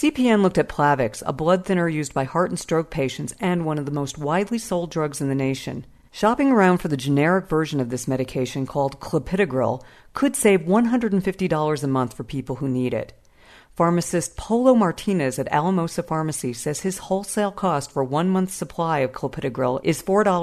CPN looked at Plavix, a blood thinner used by heart and stroke patients and one of the most widely sold drugs in the nation. Shopping around for the generic version of this medication called clopidogrel could save $150 a month for people who need it. Pharmacist Polo Martinez at Alamosa Pharmacy says his wholesale cost for 1 month's supply of clopidogrel is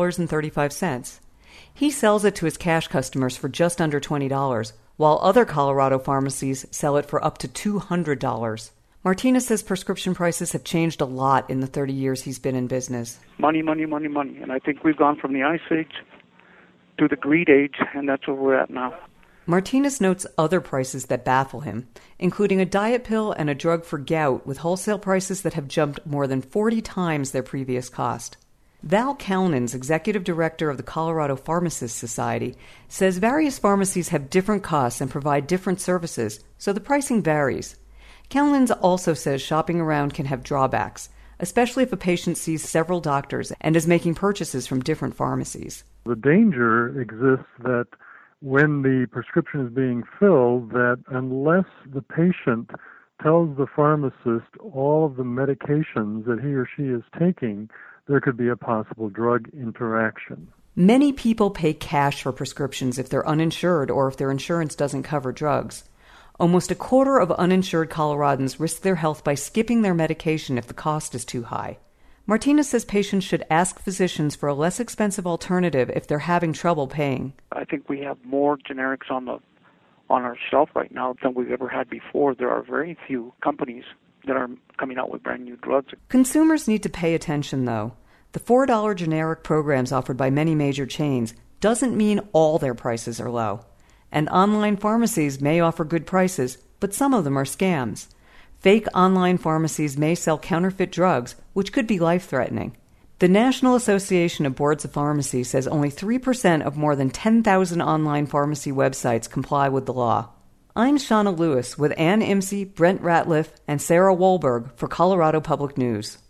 $4.35. He sells it to his cash customers for just under $20, while other Colorado pharmacies sell it for up to $200. Martinez says prescription prices have changed a lot in the 30 years he's been in business. Money, money, money, money. And I think we've gone from the ice age to the greed age, and that's where we're at now. Martinez notes other prices that baffle him, including a diet pill and a drug for gout with wholesale prices that have jumped more than 40 times their previous cost. Val Kalnin's executive director of the Colorado Pharmacists Society says various pharmacies have different costs and provide different services, so the pricing varies. Kalnin's also says shopping around can have drawbacks, especially if a patient sees several doctors and is making purchases from different pharmacies. The danger exists that when the prescription is being filled, that unless the patient tells the pharmacist all of the medications that he or she is taking, there could be a possible drug interaction. Many people pay cash for prescriptions if they're uninsured or if their insurance doesn't cover drugs. Almost a quarter of uninsured Coloradans risk their health by skipping their medication if the cost is too high. Martinez says patients should ask physicians for a less expensive alternative if they're having trouble paying. I think we have more generics on our shelf right now than we've ever had before. There are very few companies that are coming out with brand new drugs. Consumers need to pay attention, though. The $4 generic programs offered by many major chains doesn't mean all their prices are low. And online pharmacies may offer good prices, but some of them are scams. Fake online pharmacies may sell counterfeit drugs, which could be life-threatening. The National Association of Boards of Pharmacy says only 3% of more than 10,000 online pharmacy websites comply with the law. I'm Shauna Lewis with Ann Imsey, Brent Ratliff, and Sarah Wahlberg for Colorado Public News.